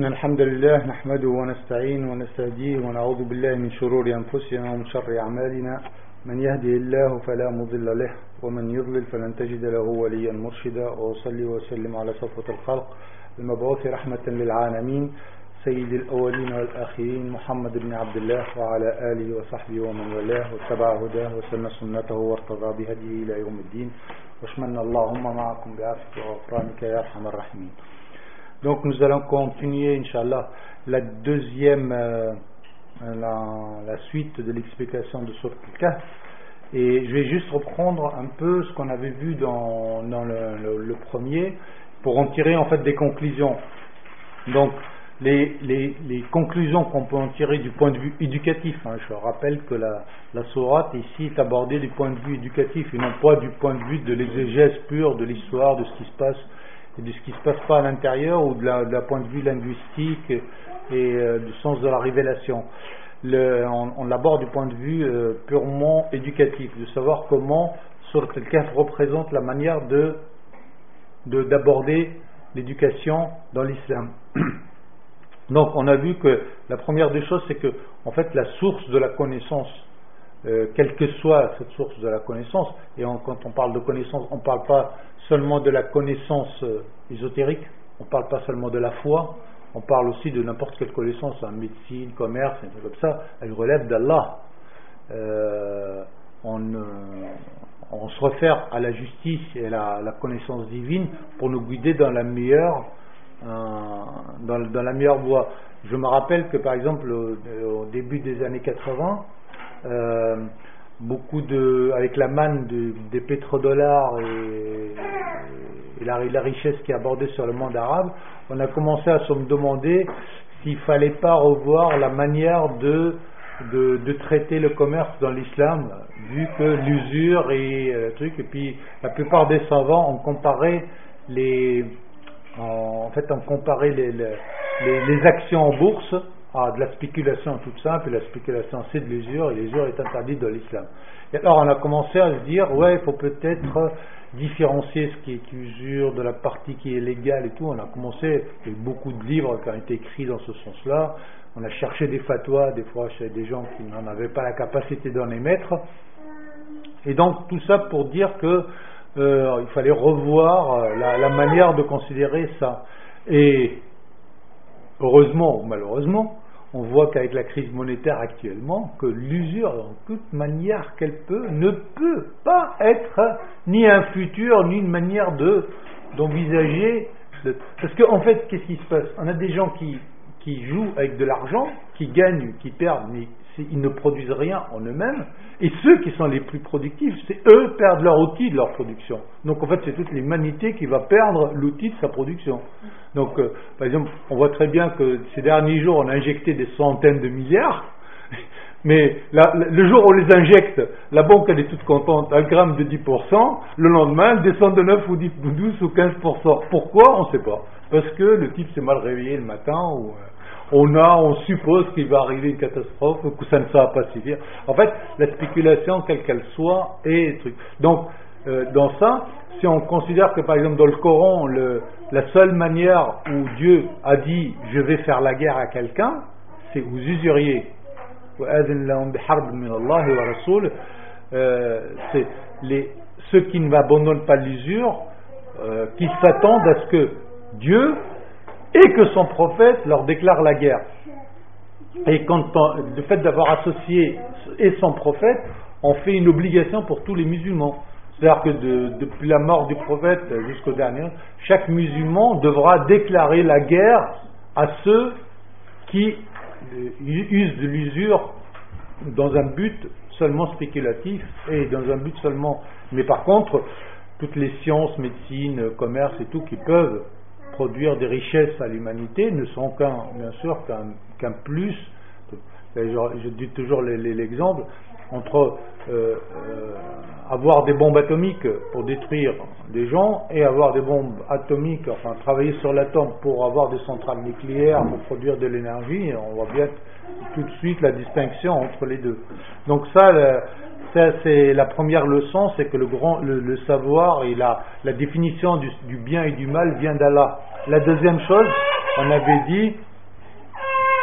إن الحمد لله نحمده ونستعينه ونستهديه ونعوذ بالله من شرور أنفسنا ومن شر أعمالنا من يهده الله فلا مضل له ومن يضلل فلن تجد له وليا مرشدا وأصلي وسلم على صفوة الخلق المبعوث رحمة للعالمين سيد الأولين والآخرين محمد بن عبد الله وعلى آله وصحبه ومن والاه واتبع هداه وسن سنته وارتضى بهديه إلى يوم الدين واشمن اللهم معكم بعفوك وغفرانك يا أرحم الراحمين. Donc nous allons continuer, Inch'Allah, la deuxième, la suite de l'explication de Sourate Al-Kahf. Et je vais juste reprendre un peu ce qu'on avait vu dans le premier, pour en tirer en fait des conclusions. Donc les conclusions qu'on peut en tirer du point de vue éducatif, je rappelle que la sourate ici est abordée du point de vue éducatif et non pas du point de vue de l'exégèse pure de l'histoire, de ce qui se passe et de ce qui ne se passe pas à l'intérieur ou de la point de vue linguistique et du sens de la révélation. On l'aborde du point de vue purement éducatif, de savoir comment Sourate Al-Kahf représente la manière d'aborder l'éducation dans l'islam. Donc on a vu que la première des choses, c'est que en fait la source de la connaissance, quelle que soit cette source de la connaissance, et quand on parle de connaissance, on ne parle pas seulement de la connaissance ésotérique, on ne parle pas seulement de la foi, on parle aussi de n'importe quelle connaissance, médecine, commerce, et tout comme ça, elle relève d'Allah. On se réfère à la justice et à la connaissance divine pour nous guider dans la meilleure voie. Je me rappelle que par exemple au début des années 80, avec la manne des pétrodollars et la richesse qui est abordée sur le monde arabe, on a commencé à se demander s'il ne fallait pas revoir la manière de traiter le commerce dans l'islam, vu que l'usure et et puis la plupart des savants ont comparé les actions en bourse à de la spéculation toute simple, et la spéculation c'est de l'usure, et l'usure est interdite dans l'islam. Et alors on a commencé à se dire, il faut peut-être différencier ce qui est usure de la partie qui est légale et tout. On a commencé, il y a eu beaucoup de livres qui ont été écrits dans ce sens-là, on a cherché des fatwas, des fois chez des gens qui n'en avaient pas la capacité d'en émettre, et donc tout ça pour dire que il fallait revoir la manière de considérer ça. Et heureusement ou malheureusement, on voit qu'avec la crise monétaire actuellement, que l'usure, en toute manière qu'elle ne peut pas être ni un futur, ni une manière d'envisager. Parce qu'en fait, qu'est-ce qui se passe? On a des gens qui jouent avec de l'argent, qui gagnent, qui perdent, mais ils ne produisent rien en eux-mêmes, et ceux qui sont les plus productifs, c'est eux qui perdent leur outil de leur production. Donc en fait, c'est toute l'humanité qui va perdre l'outil de sa production. Donc par exemple, on voit très bien que ces derniers jours, on a injecté des centaines de milliards, mais le jour où on les injecte, la banque elle est toute contente, 1 gramme de 10%, le lendemain elle descend de 9 ou 10, 12 ou 15%. Pourquoi? On ne sait pas. Parce que le type s'est mal réveillé le matin, ou on suppose qu'il va arriver une catastrophe, que ça ne va pas suffire. En fait, la spéculation, quelle qu'elle soit, est truc. Donc, dans ça, si on considère que par exemple dans le Coran, la seule manière où Dieu a dit je vais faire la guerre à quelqu'un, c'est aux usuriers. C'est ceux qui ne abandonnent pas l'usure, qui s'attendent à ce que Dieu et que son prophète leur déclare la guerre. Et le fait d'avoir associé et son prophète, on fait une obligation pour tous les musulmans. C'est-à-dire que depuis la mort du prophète jusqu'au dernier, chaque musulman devra déclarer la guerre à ceux qui usent de l'usure dans un but seulement spéculatif et dans un but seulement. Mais par contre, toutes les sciences, médecine, commerce et tout qui peuvent produire des richesses à l'humanité ne sont bien sûr qu'un plus. Je dis toujours l'exemple entre avoir des bombes atomiques pour détruire des gens et avoir des bombes atomiques, enfin travailler sur l'atome pour avoir des centrales nucléaires pour produire de l'énergie. On voit bien tout de suite la distinction entre les deux. Donc ça c'est la première leçon, c'est que le savoir et la définition du bien et du mal vient d'Allah. La deuxième chose, on avait dit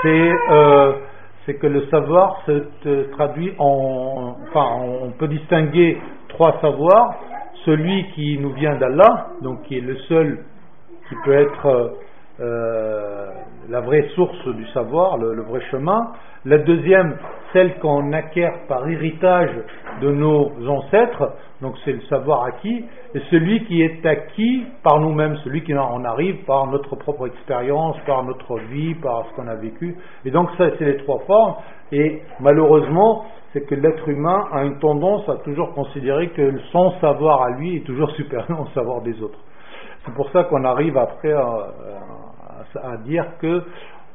c'est que le savoir se traduit on peut distinguer trois savoirs. Celui qui nous vient d'Allah, donc qui est le seul qui peut être la vraie source du savoir, le vrai chemin. La deuxième, celle qu'on acquiert par héritage de nos ancêtres, donc c'est le savoir acquis, et celui qui est acquis par nous-mêmes, celui qui en arrive par notre propre expérience, par notre vie, par ce qu'on a vécu. Et donc ça, c'est les trois formes. Et malheureusement, c'est que l'être humain a une tendance à toujours considérer que son savoir à lui est toujours supérieur au savoir des autres. C'est pour ça qu'on arrive après à dire que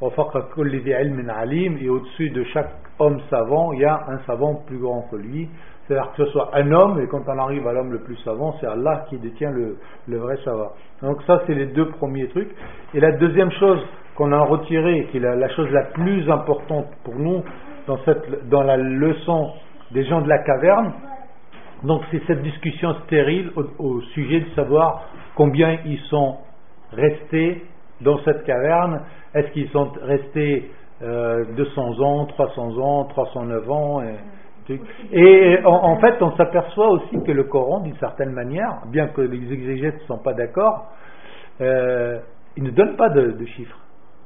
et au-dessus de chaque homme savant, il y a un savant plus grand que lui. C'est-à-dire que ce soit un homme, et quand on arrive à l'homme le plus savant, c'est Allah qui détient le vrai savoir. Donc ça, c'est les deux premiers trucs. Et la deuxième chose qu'on a retirée, qui est la chose la plus importante pour nous dans la leçon des gens de la caverne, donc c'est cette discussion stérile au sujet de savoir combien ils sont restés dans cette caverne. Est-ce qu'ils sont restés 200 ans, 300 ans, 309 ans et en fait, on s'aperçoit aussi que le Coran, d'une certaine manière, bien que les exégètes ne sont pas d'accord, il ne donne pas de chiffres.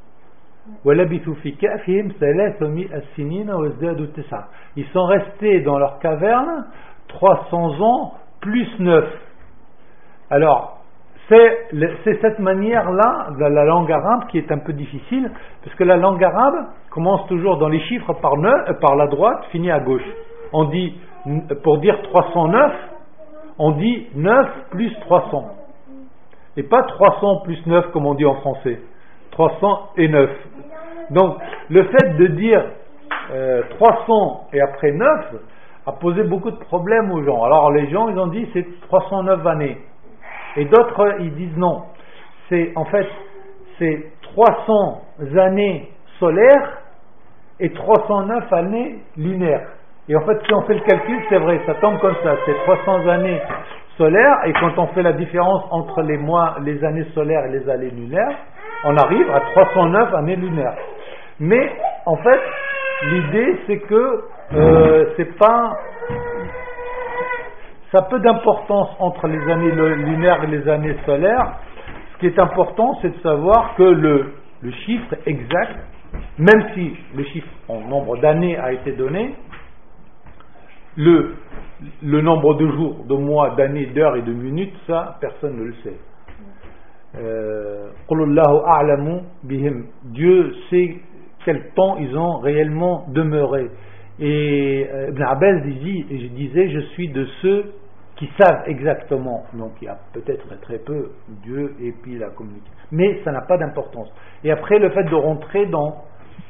Ils sont restés dans leur caverne 300 ans plus 9. Alors, c'est cette manière-là de la langue arabe qui est un peu difficile, parce que la langue arabe commence toujours dans les chiffres par la droite, finit à gauche. On dit, pour dire 309, on dit 9 plus 300. Et pas 300 plus 9 comme on dit en français. 309. Donc, le fait de dire 300 et après 9 a posé beaucoup de problèmes aux gens. Alors, les gens, ils ont dit c'est 309 années. Et d'autres, ils disent non. C'est 300 années solaires et 309 années lunaires. Et en fait, si on fait le calcul, c'est vrai, ça tombe comme ça. C'est 300 années solaires, et quand on fait la différence entre les mois, les années solaires et les années lunaires, on arrive à 309 années lunaires. Mais, en fait, l'idée, c'est que c'est pas... Ça a peu d'importance entre les années lunaires et les années solaires. Ce qui est important, c'est de savoir que le chiffre exact, même si le chiffre en nombre d'années a été donné, le nombre de jours, de mois, d'années, d'heures et de minutes, ça, personne ne le sait. Dieu sait quel temps ils ont réellement demeuré. Et Ibn Abbas disait, je suis de ceux qui savent exactement. Donc il y a peut-être très peu Dieu et puis la communication. Mais ça n'a pas d'importance. Et après, le fait de rentrer dans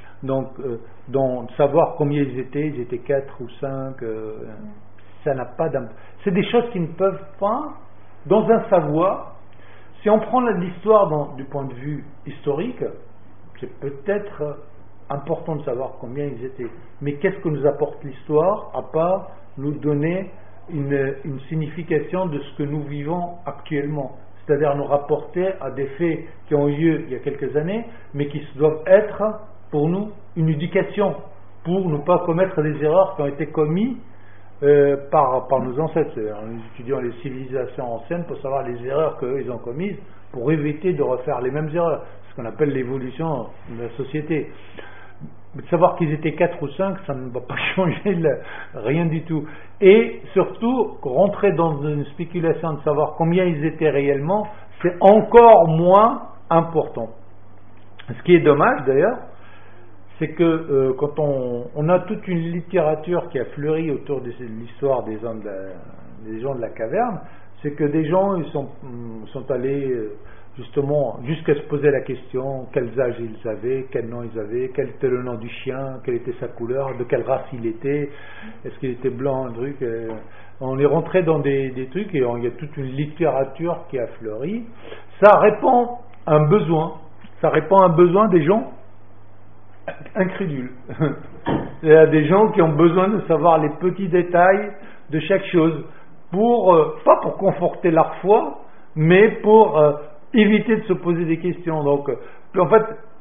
savoir combien ils étaient 4 ou 5, ça n'a pas d'importance. C'est des choses qui ne peuvent pas, dans un savoir, si on prend l'histoire du point de vue historique, c'est peut-être important de savoir combien ils étaient. Mais qu'est-ce que nous apporte l'histoire à part nous donner une signification de ce que nous vivons actuellement, c'est-à-dire nous rapporter à des faits qui ont eu lieu il y a quelques années, mais qui doivent être pour nous une éducation pour ne pas commettre des erreurs qui ont été commises par nos ancêtres. Nous étudions les civilisations anciennes pour savoir les erreurs qu'ils ont commises, pour éviter de refaire les mêmes erreurs, ce qu'on appelle l'évolution de la société. Mais de savoir qu'ils étaient 4 ou 5, ça ne va pas changer rien du tout. Et surtout, rentrer dans une spéculation de savoir combien ils étaient réellement, c'est encore moins important. Ce qui est dommage d'ailleurs, c'est que quand on a toute une littérature qui a fleuri autour de l'histoire des gens de la caverne, c'est que des gens ils sont allés justement jusqu'à se poser la question quels âges ils avaient, quel nom ils avaient, quel était le nom du chien, quelle était sa couleur, de quelle race il était, est-ce qu'il était blanc, un truc. On est rentré dans des trucs et il y a toute une littérature qui a fleuri. Ça répond à un besoin. Ça répond à un besoin des gens incrédules. Il y a des gens qui ont besoin de savoir les petits détails de chaque chose, pas pour conforter leur foi, mais pour éviter de se poser des questions. Donc, en fait,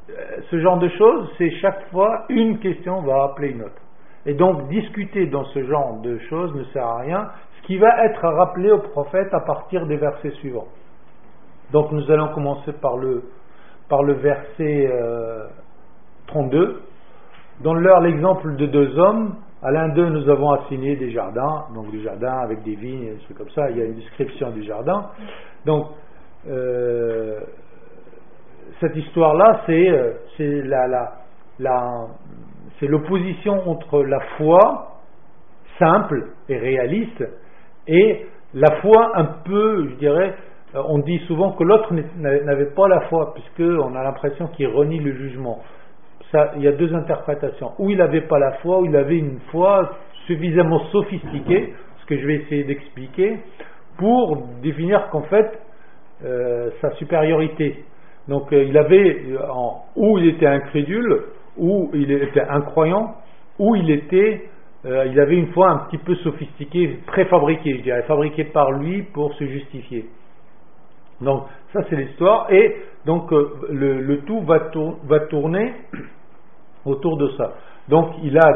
ce genre de choses, c'est chaque fois une question va appeler une autre. Et donc discuter dans ce genre de choses ne sert à rien, ce qui va être rappelé au prophète à partir des versets suivants. Donc nous allons commencer par le verset 32. Donne-leur l'exemple de deux hommes. À l'un d'eux, nous avons assigné des jardins, donc des jardins avec des vignes, et des trucs comme ça. Il y a une description du jardin. Donc, cette histoire-là, c'est l'opposition entre la foi simple et réaliste et la foi un peu, je dirais, on dit souvent que l'autre n'avait pas la foi, puisqu'on a l'impression qu'il renie le jugement. Ça, il y a deux interprétations. Ou il n'avait pas la foi, ou il avait une foi suffisamment sophistiquée, ce que je vais essayer d'expliquer, pour définir qu'en fait, sa supériorité. Donc il avait, ou il était incrédule, ou il était incroyant, ou il avait une foi un petit peu sophistiquée, préfabriquée, je dirais, fabriquée par lui pour se justifier. Donc ça c'est l'histoire, et donc le tout va tourner autour de ça. Donc il a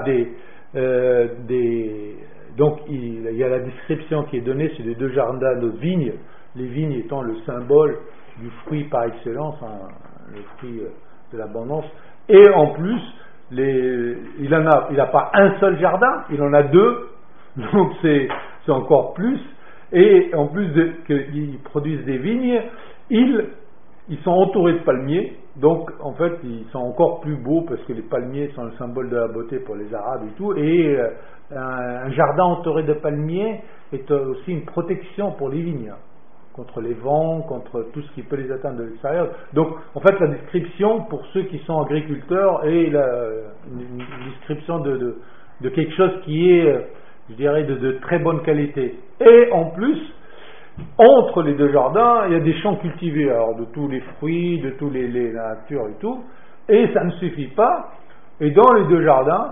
donc il y a la description qui est donnée, c'est les deux jardins de vignes, les vignes étant le symbole du fruit par excellence, le fruit de l'abondance, et en plus il n'a pas un seul jardin, il en a deux, donc c'est encore plus. Et en plus qu'ils produisent des vignes, ils sont entourés de palmiers, donc en fait ils sont encore plus beaux parce que les palmiers sont le symbole de la beauté pour les Arabes et tout, et un jardin entouré de palmiers est aussi une protection pour les vignes, contre les vents, contre tout ce qui peut les atteindre de l'extérieur. Donc en fait la description pour ceux qui sont agriculteurs est une description de quelque chose qui est, je dirais, de très bonne qualité. Et en plus, entre les deux jardins, il y a des champs cultivés, alors de tous les fruits, de tous les natures et tout, et ça ne suffit pas. Et dans les deux jardins,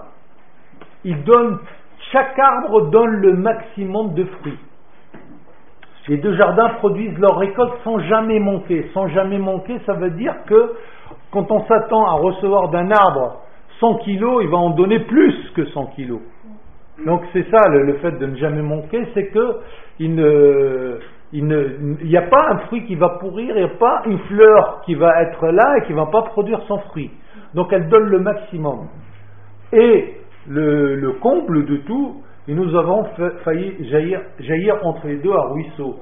chaque arbre donne le maximum de fruits. Les deux jardins produisent leur récolte sans jamais manquer. Sans jamais manquer, ça veut dire que quand on s'attend à recevoir d'un arbre 100 kilos, il va en donner plus que 100 kilos. Donc c'est ça le fait de ne jamais manquer, c'est que il n'y a pas un fruit qui va pourrir, il n'y a pas une fleur qui va être là et qui ne va pas produire son fruit. Donc elle donne le maximum. Et le comble de tout, et nous avons failli jaillir entre les deux un ruisseau.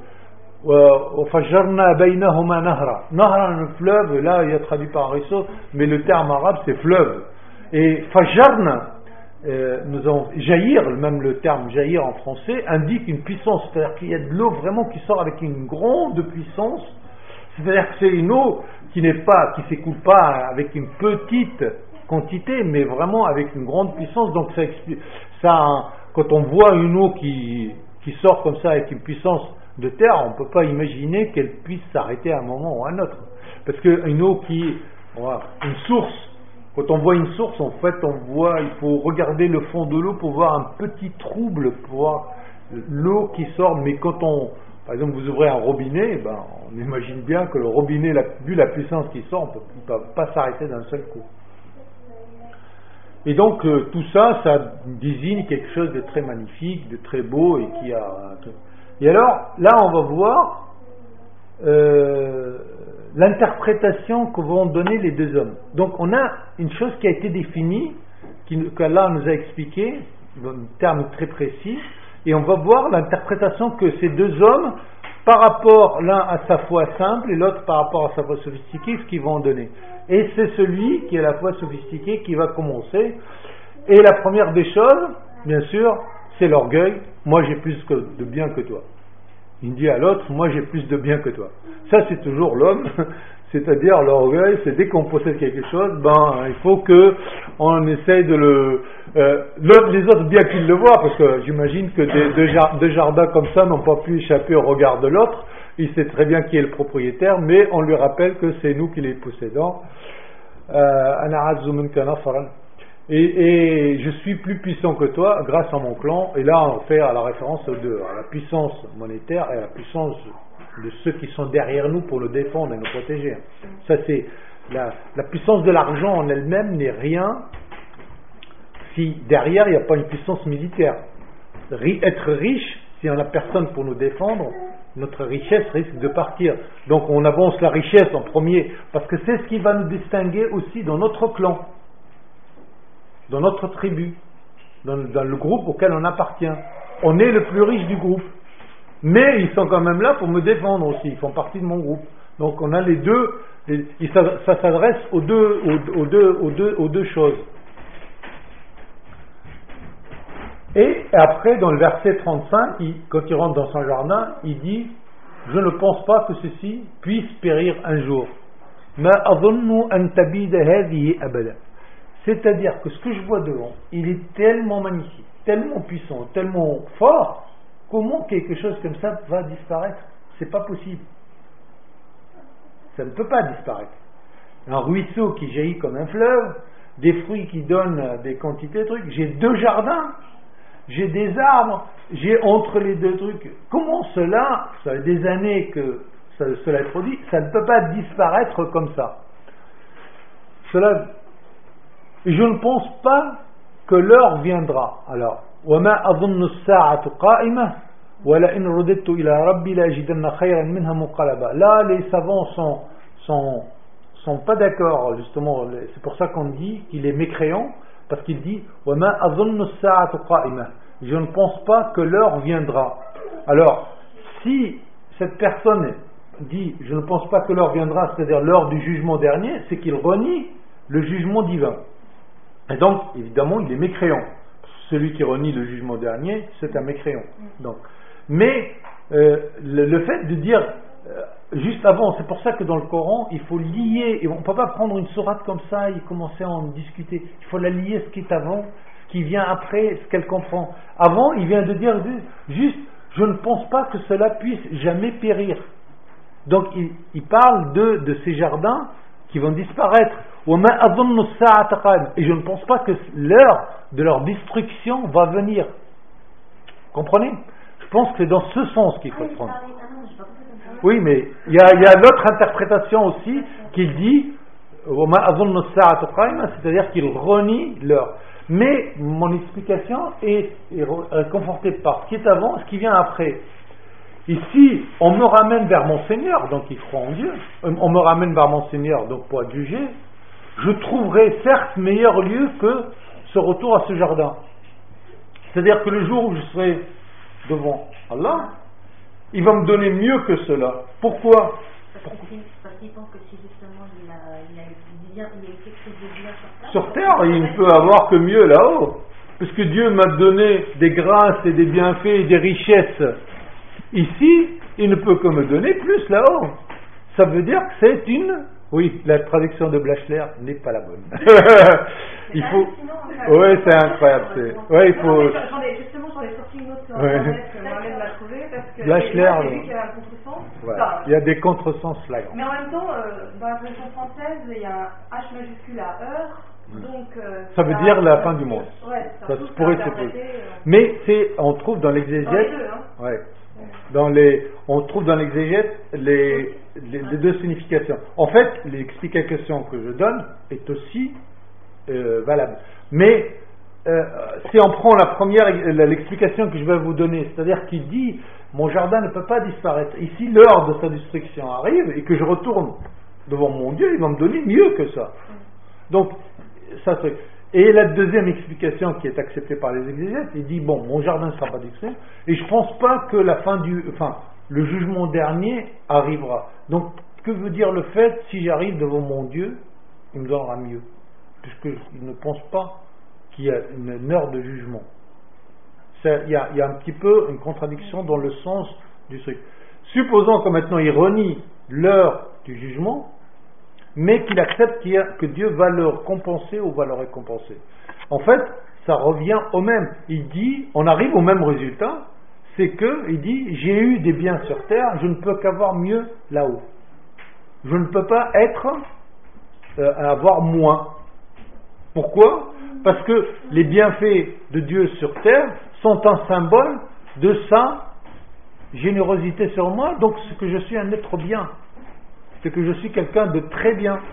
Nahra, le fleuve, là il y a traduit par ruisseau, mais le terme arabe c'est fleuve. Et fajarna, nous avons jaillir, même le terme jaillir en français indique une puissance, c'est-à-dire qu'il y a de l'eau vraiment qui sort avec une grande puissance, c'est-à-dire que c'est une eau qui s'écoule pas avec une petite quantité, mais vraiment avec une grande puissance. Donc quand on voit une eau qui sort comme ça avec une puissance de terre, on ne peut pas imaginer qu'elle puisse s'arrêter à un moment ou à un autre, parce qu'une eau une source. Quand on voit une source, en fait, il faut regarder le fond de l'eau pour voir un petit trouble, pour voir l'eau qui sort. Mais quand par exemple, vous ouvrez un robinet, on imagine bien que le robinet, vu la puissance qui sort, il ne peut pas s'arrêter d'un seul coup. Et donc, tout ça désigne quelque chose de très magnifique, de très beau, et qui a... Et alors, là, on va voir l'interprétation que vont donner les deux hommes. Donc on a une chose qui a été définie, qu'Allah nous a expliqué, en termes très précis, et on va voir l'interprétation que ces deux hommes, par rapport l'un à sa foi simple et l'autre par rapport à sa foi sophistiquée, ce qu'ils vont donner. Et c'est celui qui a la foi sophistiquée qui va commencer. Et la première des choses, bien sûr, c'est l'orgueil. Moi j'ai plus de bien que toi. Il dit à l'autre, moi j'ai plus de bien que toi. Ça c'est toujours l'homme, c'est-à-dire l'orgueil, c'est dès qu'on possède quelque chose, il faut que on essaye de les autres bien qu'ils le voient, parce que j'imagine que deux jardins comme ça n'ont pas pu échapper au regard de l'autre. Il sait très bien qui est le propriétaire, mais on lui rappelle que c'est nous qui les possédons. Et je suis plus puissant que toi grâce à mon clan. Et là on fait à la référence aux deux, à la puissance monétaire et à la puissance de ceux qui sont derrière nous pour le défendre et nous protéger. Ça c'est la puissance de l'argent en elle-même n'est rien si derrière il n'y a pas une puissance militaire. Être riche, si on n'a personne pour nous défendre, notre richesse risque de partir. Donc on avance la richesse en premier, parce que c'est ce qui va nous distinguer aussi dans notre clan, dans notre tribu, dans le groupe auquel on appartient. On est le plus riche du groupe, mais ils sont quand même là pour me défendre aussi, ils font partie de mon groupe. Donc on a les deux, ça s'adresse aux deux choses. Et après, dans le verset 35, quand il rentre dans son jardin, il dit « Je ne pense pas que ceci puisse périr un jour. » C'est-à-dire que ce que je vois devant, il est tellement magnifique, tellement puissant, tellement fort, comment quelque chose comme ça va disparaître? C'est pas possible. Ça ne peut pas disparaître. Un ruisseau qui jaillit comme un fleuve, des fruits qui donnent des quantités de trucs. J'ai 2 jardins. J'ai des arbres, j'ai entre les 2 trucs. Comment cela, ça fait des années que cela est produit, ça ne peut pas disparaître comme ça. Je ne pense pas que l'heure viendra. Alors, وَمَا أَظُنُّ السَّاعَةُ قَائِمَةً وَلَئِنْ رُدِدتُّ إِلَى رَبِّي لَأَجِدَنَّ خَيْرًا مِنْهَا مُنقَلَبًا. Là, les savants sont pas d'accord, justement. C'est pour ça qu'on dit qu'il est mécréant. Parce qu'il dit وَمَا أَظُنُّ السَّاعَةُ قَائِمَةً. Je ne pense pas que l'heure viendra. Alors, si cette personne dit je ne pense pas que l'heure viendra, c'est-à-dire l'heure du jugement dernier, c'est qu'il renie le jugement divin. Et donc, évidemment, il est mécréant. Celui qui renie le jugement dernier, c'est un mécréant. Donc, mais le fait de dire juste avant, c'est pour ça que dans le Coran, il faut lier, et on ne peut pas prendre une sourate comme ça et commencer à en discuter. Il faut la lier, ce qui est avant, ce qui vient après, ce qu'elle comprend. Avant, il vient de dire juste, je ne pense pas que cela puisse jamais périr. Donc, il parle de ces jardins qui vont disparaître. Et je ne pense pas que l'heure de leur destruction va venir. Comprenez? Je pense que c'est dans ce sens qu'il faut prendre. Oui, mais il y a l'autre interprétation aussi qui dit c'est-à-dire qu'il renie l'heure. Mais mon explication est confortée par ce qui est avant, ce qui vient après. Ici, on me ramène vers mon Seigneur, donc il croit en Dieu. On me ramène vers mon Seigneur, donc pour être jugé. Je trouverai certes meilleur lieu que ce retour à ce jardin. C'est-à-dire que le jour où je serai devant Allah, il va me donner mieux que cela. Pourquoi? Parce qu'il pense que si justement il a été créé de bien sur terre, il ne peut avoir que mieux là-haut. Parce que Dieu m'a donné des grâces et des bienfaits et des richesses. Ici, il ne peut que me donner plus là-haut. Ça veut dire que c'est une... Oui, la traduction de Blachler n'est pas la bonne. Il faut... Oui, c'est incroyable. Oui, il faut... Justement, j'en ai sorti une autre sur Internet, Marlène l'a trouvée, parce que Blachler, j'ai vu qu'il y avait un contresens. Ouais. Il y a des contresens flagrants. Mais en même temps, dans la traduction française, il y a un H majuscule à heure. Donc, ça veut dire la fin du monde. Ouais, ça se pourrait supposer. Mais on trouve dans l'exégèse... Dans les deux, hein. Ouais. On trouve dans l'exégèse les 2 significations. En fait, l'explication que je donne est aussi valable. Mais si on prend l'explication que je vais vous donner, c'est-à-dire qu'il dit mon jardin ne peut pas disparaître. Ici, l'heure de sa destruction arrive et que je retourne devant mon Dieu, il va me donner mieux que ça. Donc, ça c'est... Et la deuxième explication qui est acceptée par les exégètes, il dit bon, mon jardin ne sera pas détruit, et je pense pas que le jugement dernier arrivera. Donc, que veut dire le fait si j'arrive devant mon Dieu, il me donnera mieux, puisque il ne pense pas qu'il y a une heure de jugement. Il y a un petit peu une contradiction dans le sens du truc. Supposons que maintenant il renie l'heure du jugement, mais qu'il accepte que Dieu va leur compenser ou va leur récompenser. En fait, ça revient au même. Il dit, on arrive au même résultat, c'est que, il dit, j'ai eu des biens sur terre, je ne peux qu'avoir mieux là-haut. Je ne peux pas avoir moins. Pourquoi? Parce que les bienfaits de Dieu sur terre sont un symbole de sa générosité sur moi, donc c'est que je suis un être bien. C'est que je suis quelqu'un de très bien.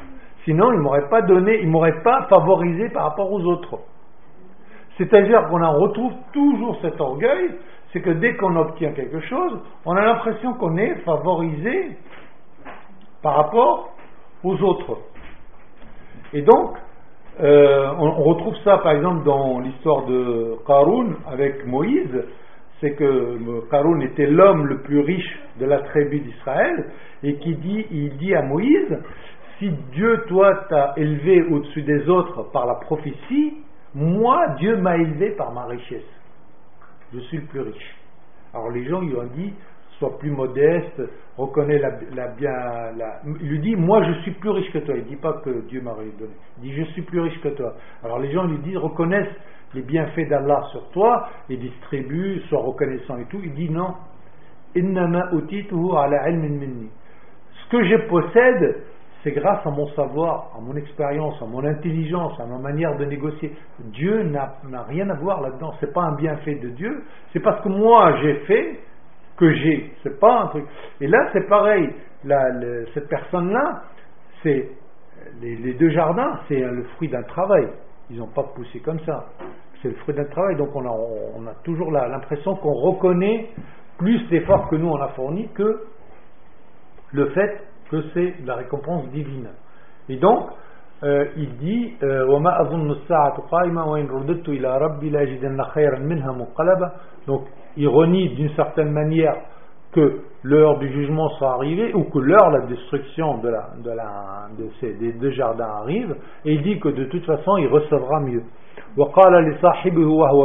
Sinon, il m'aurait pas donné, il m'aurait pas favorisé par rapport aux autres. C'est-à-dire qu'on en retrouve toujours cet orgueil, c'est que dès qu'on obtient quelque chose, on a l'impression qu'on est favorisé par rapport aux autres. Et donc, on retrouve ça par exemple dans l'histoire de Qaroun avec Moïse, c'est que Qaroun était l'homme le plus riche de la tribu d'Israël, et il dit à Moïse, si Dieu, toi, t'a élevé au-dessus des autres par la prophétie, moi, Dieu m'a élevé par ma richesse. Je suis le plus riche. Alors les gens lui ont dit, sois plus modeste, reconnais il lui dit, moi je suis plus riche que toi. Il ne dit pas que Dieu m'a donné. Il dit, je suis plus riche que toi. Alors les gens lui disent, reconnaissent les bienfaits d'Allah sur toi et distribue, sois reconnaissant et tout. Il dit non. Innama utituhu ala ilmin minni. Ce que je possède, c'est grâce à mon savoir, à mon expérience, à mon intelligence, à ma manière de négocier. Dieu n'a rien à voir là-dedans. C'est pas un bienfait de Dieu. C'est parce que moi j'ai fait que j'ai. C'est pas un truc. Et là c'est pareil. Cette personne-là, c'est les deux jardins, c'est le fruit d'un travail. Ils n'ont pas poussé comme ça. C'est le fruit d'un travail. Donc on a toujours l'impression qu'on reconnaît plus l'effort que nous on a fourni que le fait que c'est la récompense divine. Et donc, il dit وَمَا أَظُنُّ السَّاعَةُ قَائِمَةً وَإِنْ رُدِدتُّ إِلَى رَبِّي لَأَجِدَنَّ خَيْرًا مِنْهَا مُنْقَلَبًا. Donc, ironie d'une certaine manière que l'heure du jugement soit arrivée, ou que l'heure de la destruction des deux jardins arrive, et il dit que de toute façon il recevra mieux. وَقَالَ لِصَاحِبِهِ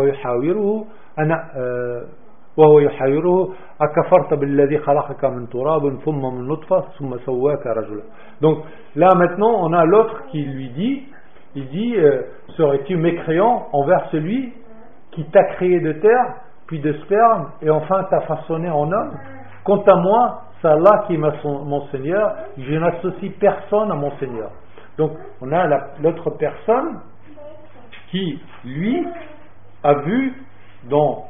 وهو يحاوره أكفرت بالذي خلقك من تراب ثم من نطفة ثم سواك رجلا. Donc là maintenant on a l'autre qui lui dit, il dit serais-tu mécréant envers celui qui t'a créé de terre puis de sperme et enfin t'a façonné en homme? Quant à moi, c'est Allah qui est mon Seigneur, je n'associe personne à mon Seigneur. Donc on a l'autre personne qui lui a vu dans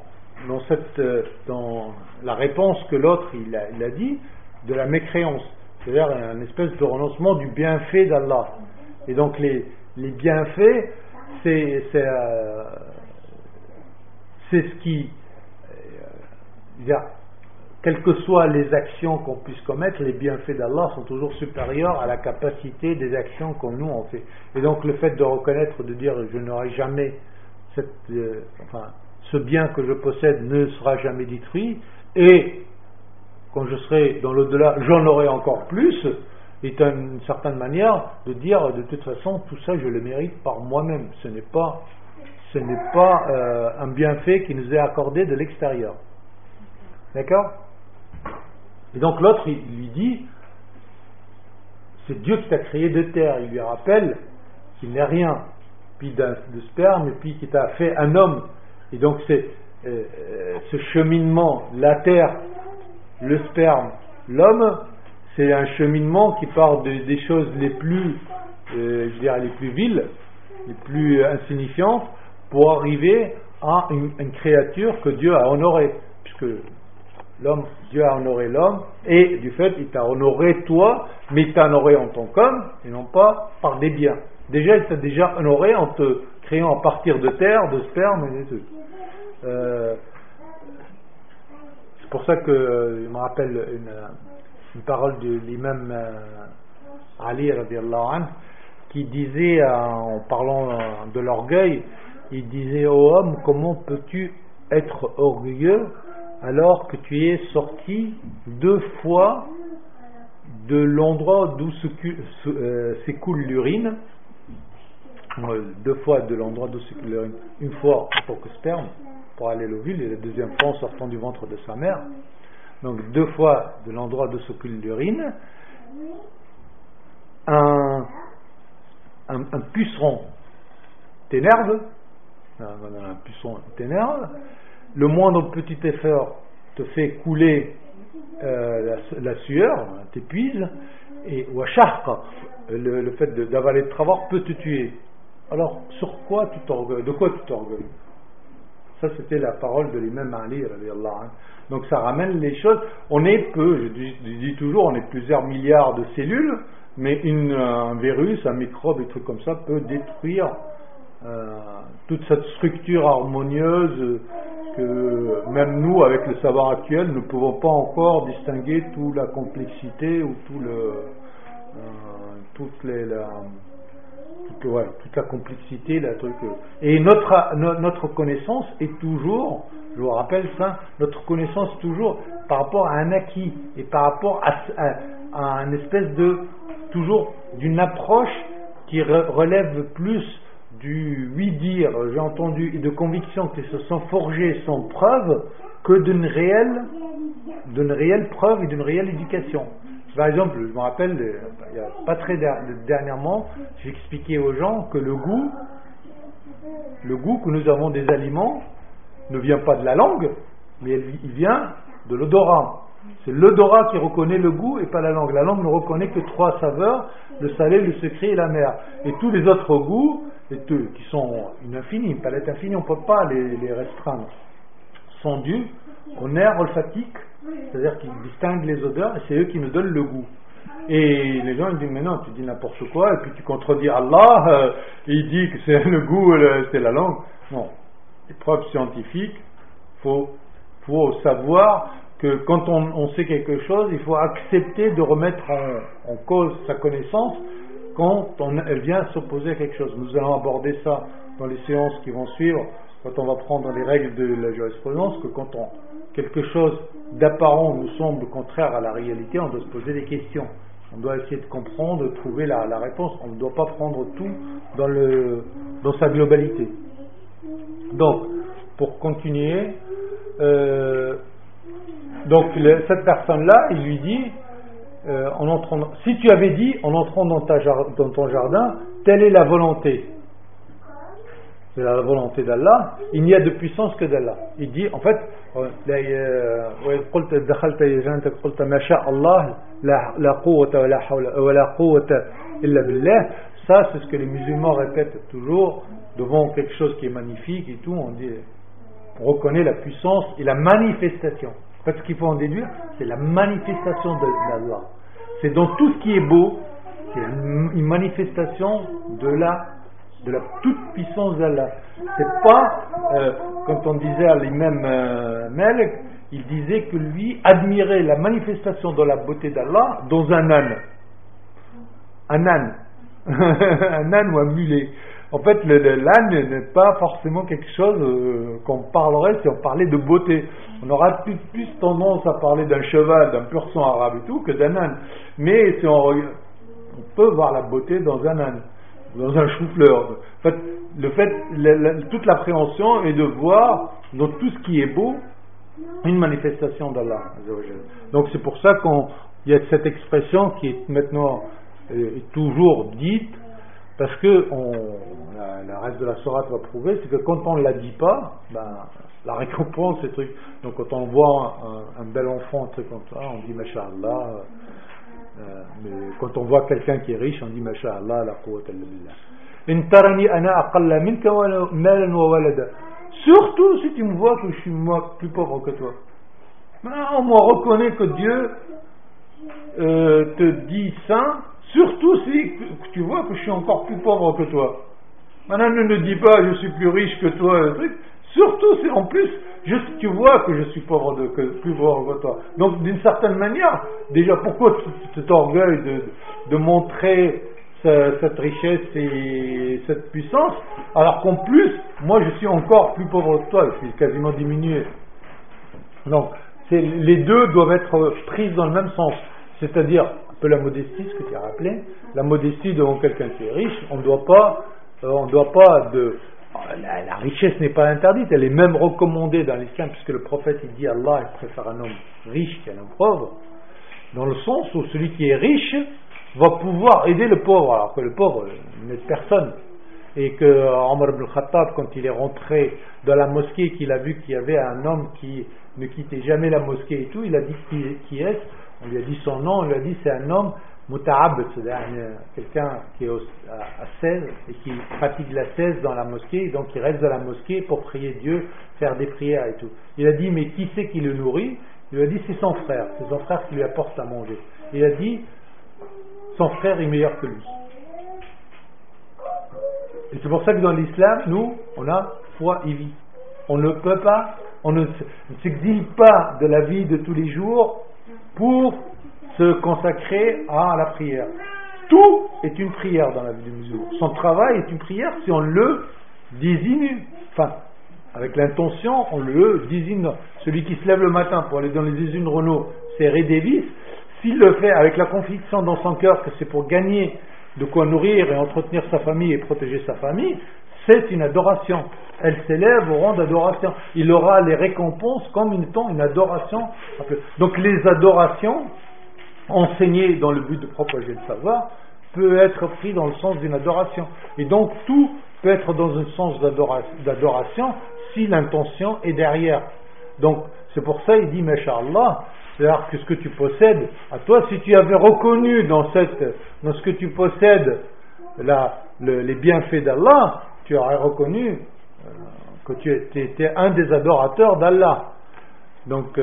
la réponse que l'autre il a dit de la mécréance, c'est-à-dire une espèce de renoncement du bienfait d'Allah. Et donc les bienfaits c'est ce qui quelles que soient les actions qu'on puisse commettre, les bienfaits d'Allah sont toujours supérieurs à la capacité des actions qu'on nous on fait. Et donc le fait de reconnaître, de dire je n'aurai jamais ce bien que je possède ne sera jamais détruit, et quand je serai dans l'au-delà, j'en aurai encore plus, est une certaine manière de dire de toute façon tout ça je le mérite par moi-même. Ce n'est pas un bienfait qui nous est accordé de l'extérieur. D'accord? Et donc l'autre il lui dit c'est Dieu qui t'a créé de terre. Il lui rappelle qu'il n'est rien, puis de sperme, et puis qui t'a fait un homme. Et donc c'est ce cheminement, la terre, le sperme, l'homme, c'est un cheminement qui part des choses les plus, les plus viles, les plus insignifiantes, pour arriver à une créature que Dieu a honorée, puisque Dieu a honoré l'homme, et du fait il t'a honoré toi, mais il t'a honoré en tant qu'homme, et non pas par des biens. Déjà il t'a déjà honoré en te créant à partir de terre, de sperme et de tout. C'est pour ça que je me rappelle une parole de l'imam Ali radiallahu anhu, qui disait en parlant de l'orgueil, il disait ô homme, comment peux-tu être orgueilleux alors que tu es sorti 2 fois de l'endroit d'où s'écoule l'urine, 2 fois de l'endroit d'où s'écoule l'urine, une fois en tant que sperme pour aller à l'ovule, et la deuxième fois en sortant du ventre de sa mère. Donc 2 fois de l'endroit d'où s'écoule l'urine, un puceron t'énerve, le moindre petit effort te fait couler la sueur, t'épuise, et le fait d'avaler le travail peut te tuer. Alors sur quoi tu t'orgueilles? De quoi tu t'orgueilles? Ça c'était la parole de l'imam Ali radiyallahu anhu. Donc ça ramène les choses. On est peu, je dis toujours, on est plusieurs milliards de cellules, Mais un virus, un microbe, des trucs comme ça peut détruire toute cette structure harmonieuse que même nous, avec le savoir actuel, ne pouvons pas encore distinguer toute la complexité ou toute la complexité, la truc. Et notre connaissance est toujours, je vous rappelle ça, notre connaissance toujours par rapport à un acquis et par rapport à une espèce de toujours d'une approche qui relève plus du oui-dire, j'ai entendu, et de convictions qui se sont forgées sans preuve que d'une réelle preuve et d'une réelle éducation. Par exemple, je me rappelle, il n'y a pas très dernièrement, j'ai expliqué aux gens que le goût que nous avons des aliments ne vient pas de la langue, mais il vient de l'odorat. C'est l'odorat qui reconnaît le goût et pas la langue. La langue ne reconnaît que 3 saveurs, le salé, le sucré et l'amer. Et tous les autres goûts, qui sont une infinie, une palette infinie, on ne peut pas les restreindre, sont dus aux nerfs olfatiques, c'est-à-dire qu'ils distinguent les odeurs et c'est eux qui nous donnent le goût. Et les gens ils disent mais non, tu dis n'importe quoi et puis tu contredis Allah et il dit que c'est le goût, c'est la langue. Non, les preuves scientifiques, faut savoir que quand on sait quelque chose, il faut accepter de remettre en cause sa connaissance quand elle vient s'opposer à quelque chose. Nous allons aborder ça dans les séances qui vont suivre, quand on va prendre les règles de la jurisprudence, que quand quelque chose d'apparent nous semble contraire à la réalité, on doit se poser des questions. On doit essayer de comprendre, de trouver la réponse. On ne doit pas prendre tout dans sa globalité. Donc, pour continuer, cette personne-là, il lui dit, si tu avais dit, en entrant dans ton jardin, telle est la volonté. C'est la volonté d'Allah, il n'y a de puissance que d'Allah. Il dit, en fait, ça c'est ce que les musulmans répètent toujours devant quelque chose qui est magnifique et tout, on reconnaît la puissance et la manifestation. En fait, ce qu'il faut en déduire, c'est la manifestation d'Allah. C'est dans tout ce qui est beau, c'est une manifestation de la toute puissance d'Allah. C'est pas, quand on disait à l'imam Malik, il disait que lui admirait la manifestation de la beauté d'Allah dans un âne. Un âne. Un âne ou un mulet. En fait, l'âne n'est pas forcément quelque chose qu'on parlerait si on parlait de beauté. On aura plus tendance à parler d'un cheval, d'un pur sang arabe et tout, que d'un âne. Mais si on peut voir la beauté dans un âne, dans un chou-fleur. En fait, toute l'appréhension est de voir dans tout ce qui est beau une manifestation d'Allah. Donc c'est pour ça qu'il y a cette expression qui est maintenant toujours dite, parce que le reste de la sourate va prouver, c'est que quand on ne la dit pas, la récompense, c'est truc. Donc quand on voit un bel enfant, un truc comme ça, on dit Masha'Allah. Mais quand on voit quelqu'un qui est riche, on dit Masha'Allah, la quwwata illa billah. In tarani ana aqalla minka malan wa walada. Surtout si tu me vois que je suis plus pauvre que toi. On me reconnaît que Dieu te dit ça, surtout si tu vois que je suis encore plus pauvre que toi. Maintenant, ne dis pas je suis plus riche que toi, surtout si en plus tu vois que je suis plus pauvre que toi. Donc d'une certaine manière, déjà pourquoi cet orgueil de montrer cette richesse et cette puissance, alors qu'en plus moi je suis encore plus pauvre que toi, je suis quasiment diminué. Donc les deux doivent être pris dans le même sens, c'est-à-dire un peu la modestie, ce que tu as rappelé, la modestie devant quelqu'un qui est riche. On ne doit pas la richesse n'est pas interdite, elle est même recommandée dans l'islam, puisque le prophète il dit Allah il préfère un homme riche qu'un homme pauvre, dans le sens où celui qui est riche va pouvoir aider le pauvre, alors que le pauvre n'est personne. Et que Omar ibn Khattab, quand il est rentré dans la mosquée, qu'il a vu qu'il y avait un homme qui ne quittait jamais la mosquée et tout, il a dit qui est-ce? On lui a dit son nom, on lui a dit c'est un homme muta'abbid, c'est-à-dire quelqu'un qui est à 16 et qui pratique la 16 dans la mosquée, donc il reste dans la mosquée pour prier Dieu, faire des prières et tout. Il a dit mais qui c'est qui le nourrit? Il lui a dit c'est son frère qui lui apporte à manger. Il a dit son frère est meilleur que lui. Et c'est pour ça que dans l'islam, nous, on a foi et vie. On ne peut pas, on ne s'exile pas de la vie de tous les jours pour se consacrer à la prière. Tout est une prière dans la vie du musulman. Son travail est une prière si on le désigne, enfin, avec l'intention, on le désigne. Celui qui se lève le matin pour aller dans les usines Renault, c'est Ray Davis. S'il le fait avec la conviction dans son cœur que c'est pour gagner de quoi nourrir et entretenir sa famille et protéger sa famille, c'est une adoration. Elle s'élève au rang d'adoration. Il aura les récompenses comme étant une adoration. Donc les adorations enseignées dans le but de propager le savoir peut être pris dans le sens d'une adoration. Et donc tout peut être dans un sens d'adoration si l'intention est derrière. Donc c'est pour ça il dit Masha'Allah, c'est-à-dire que ce que tu possèdes, à toi, si tu avais reconnu dans ce que tu possèdes les bienfaits d'Allah, tu aurais reconnu que tu étais un des adorateurs d'Allah. Donc,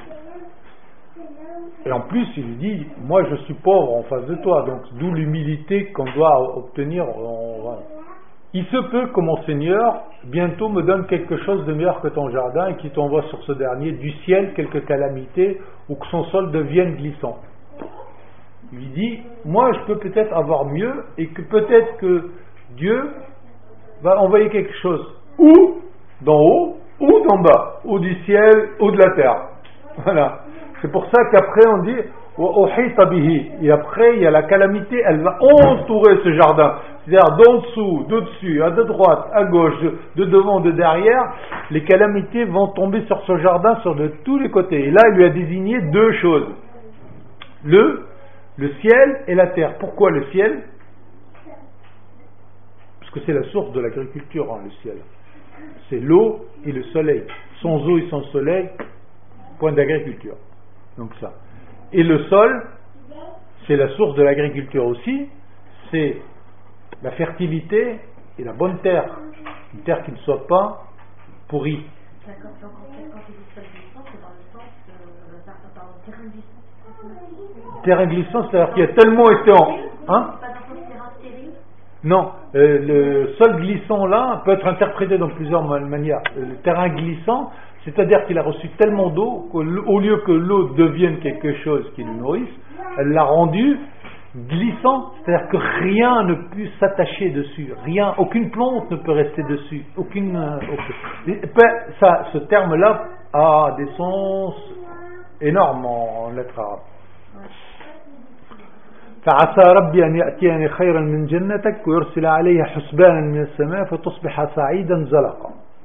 et en plus, il dit, moi je suis pauvre en face de toi, donc d'où l'humilité qu'on doit obtenir. Il se peut que mon Seigneur bientôt me donne quelque chose de meilleur que ton jardin et qu'il t'envoie sur ce dernier du ciel quelques calamités ou que son sol devienne glissant. Il lui dit, moi je peux peut-être avoir mieux et que peut-être que Dieu va envoyer quelque chose ou d'en haut ou d'en bas, ou du ciel ou de la terre. Voilà. C'est pour ça qu'après on dit et après il y a la calamité, elle va entourer ce jardin, c'est-à-dire d'en dessous, de dessus, de droite, à gauche, de devant, de derrière, les calamités vont tomber sur ce jardin sur de tous les côtés. Et là il lui a désigné deux choses, le ciel et la terre. Pourquoi le ciel? Parce que c'est la source de l'agriculture, le ciel. C'est l'eau et le soleil. Sans eau et sans soleil, point d'agriculture. Donc ça. Et le sol, c'est la source de l'agriculture aussi, c'est la fertilité et la bonne terre. Une terre qui ne soit pas pourrie. D'accord, donc en fait, quand tu dis sol glissant, c'est dans le sens terrain glissant. Terrain glissant, c'est-à-dire qu'il y a tellement été en... Hein? Pas dans le sens terrain stérile? Non, le sol glissant là peut être interprété dans plusieurs manières. Le terrain glissant, c'est-à-dire qu'il a reçu tellement d'eau qu'au lieu que l'eau devienne quelque chose qui le nourrisse, elle l'a rendu glissant, c'est-à-dire que rien ne peut s'attacher dessus, rien, aucune plante ne peut rester dessus, ce terme-là a des sens énormes en lettres arabes. فعسى ربي أن يأتيني خيرا من جنتك ويرسل عليها حسبانا من السماء فتصبح سعيدا زلقا.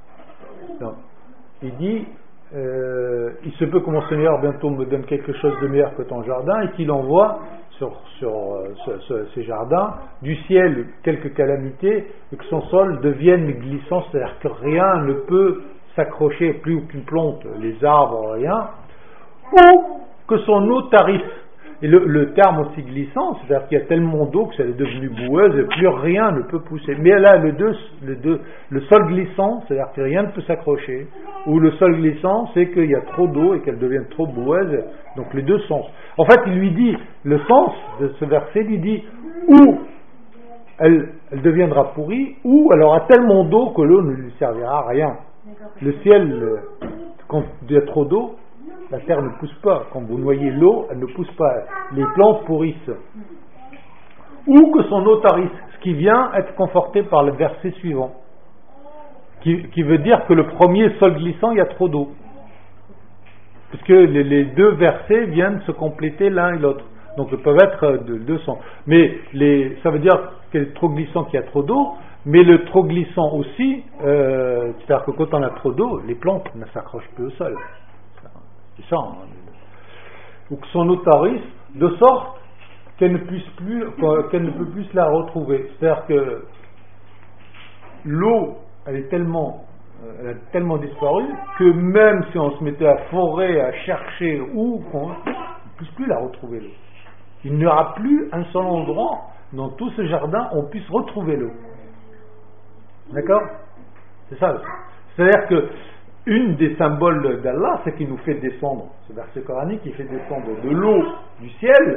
Il dit il se peut que mon Seigneur bientôt me donne quelque chose de meilleur que ton jardin et qu'il envoie sur ces jardins du ciel quelques calamités et que son sol devienne glissant, c'est-à-dire que rien ne peut s'accrocher, plus aucune plante, les arbres, rien, ou que son eau tarisse. Et le terme aussi glissant, c'est-à-dire qu'il y a tellement d'eau que ça est devenu boueuse et plus rien ne peut pousser. Mais là, le sol glissant, c'est-à-dire que rien ne peut s'accrocher, ou le sol glissant, c'est qu'il y a trop d'eau et qu'elle devienne trop boueuse. Donc les deux sens. En fait, il lui dit, le sens de ce verset lui dit, ou elle deviendra pourrie, ou elle aura tellement d'eau que l'eau ne lui servira à rien. Le ciel, quand il y a trop d'eau, la terre ne pousse pas. Quand vous noyez l'eau, elle ne pousse pas. Les plantes pourrissent. Ou que son eau tarisse, ce qui vient être conforté par le verset suivant, qui veut dire que le premier sol glissant, il y a trop d'eau. Puisque les deux versets viennent se compléter l'un et l'autre. Donc ils peuvent être de deux sens. Mais ça veut dire qu'il est trop glissant qu'il y a trop d'eau, mais le trop glissant aussi, c'est-à-dire que quand on a trop d'eau, les plantes ne s'accrochent plus au sol. C'est ça. Ou que son eau tarisse de sorte qu'elle ne peut plus la retrouver. C'est-à-dire que l'eau, elle a tellement disparu que même si on se mettait à forer, à chercher où, on ne puisse plus la retrouver l'eau. Il n'y aura plus un seul endroit dans tout ce jardin où on puisse retrouver l'eau. D'accord? C'est ça aussi. C'est-à-dire que une des symboles d'Allah, c'est qu'il nous fait descendre, ce verset coranique, il fait descendre de l'eau du ciel,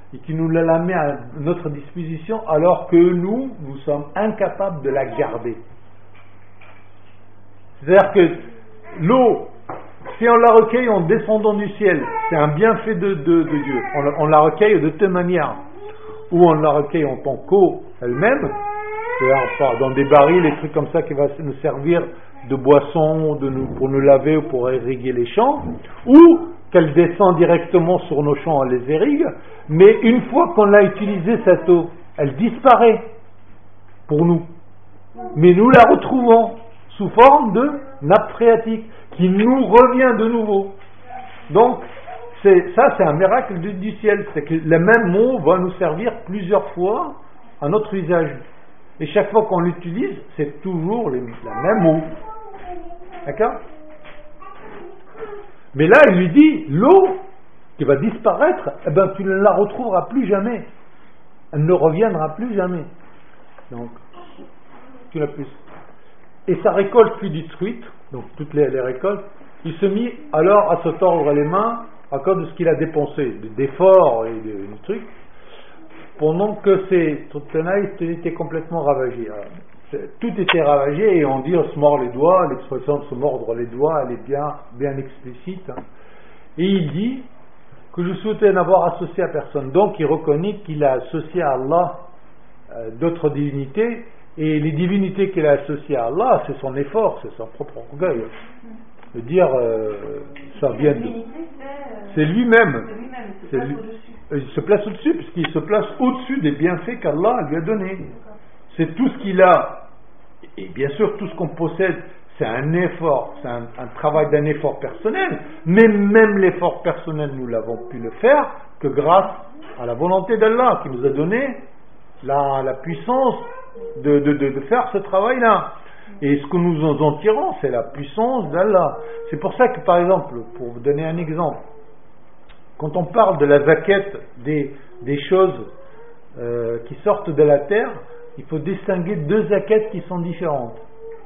et qui nous la met à notre disposition alors que nous sommes incapables de la garder. C'est-à-dire que l'eau, si on la recueille en descendant du ciel, c'est un bienfait de Dieu. On la recueille de deux manières. Ou on la recueille en tant qu'eau elle-même, c'est-à-dire dans des barils, des trucs comme ça qui vont nous servir de boisson, pour nous laver ou pour irriguer les champs, ou qu'elle descend directement sur nos champs, on les irrigue, mais une fois qu'on a utilisé cette eau, elle disparaît pour nous. Mais nous la retrouvons sous forme de nappe phréatique qui nous revient de nouveau. Donc, c'est un miracle du ciel, c'est que le même eau va nous servir plusieurs fois à notre usage. Et chaque fois qu'on l'utilise, c'est toujours la même eau. D'accord ? Mais là, il lui dit, l'eau qui va disparaître, eh ben, tu ne la retrouveras plus jamais. Elle ne reviendra plus jamais. Donc, tu l'as plus. Et sa récolte fut détruite, donc toutes les récoltes. Il se mit alors à se tordre les mains à cause de ce qu'il a dépensé, d'efforts et de trucs, pendant que ses tenailles étaient complètement ravagées. Alors, tout était ravagé et on dit on se mord les doigts, l'expression de se mordre les doigts, elle est bien explicite. Hein. Et il dit que je souhaitais n'avoir associé à personne. Donc il reconnaît qu'il a associé à Allah d'autres divinités, et les divinités qu'il a associées à Allah, c'est son effort, c'est son propre orgueil. De dire ça vient de... C'est lui-même. Il se place au-dessus, puisqu'il se place au-dessus des bienfaits qu'Allah lui a donnés. C'est tout ce qu'il a, et bien sûr tout ce qu'on possède, c'est un effort, c'est un travail d'un effort personnel, mais même l'effort personnel, nous l'avons pu le faire que grâce à la volonté d'Allah qui nous a donné la puissance de faire ce travail-là. Et ce que nous en tirons, c'est la puissance d'Allah. C'est pour ça que, par exemple, pour vous donner un exemple, quand on parle de la zakat des choses qui sortent de la terre, il faut distinguer deux zakats qui sont différentes.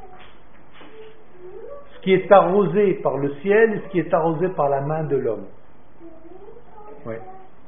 Ce qui est arrosé par le ciel et ce qui est arrosé par la main de l'homme. Ouais.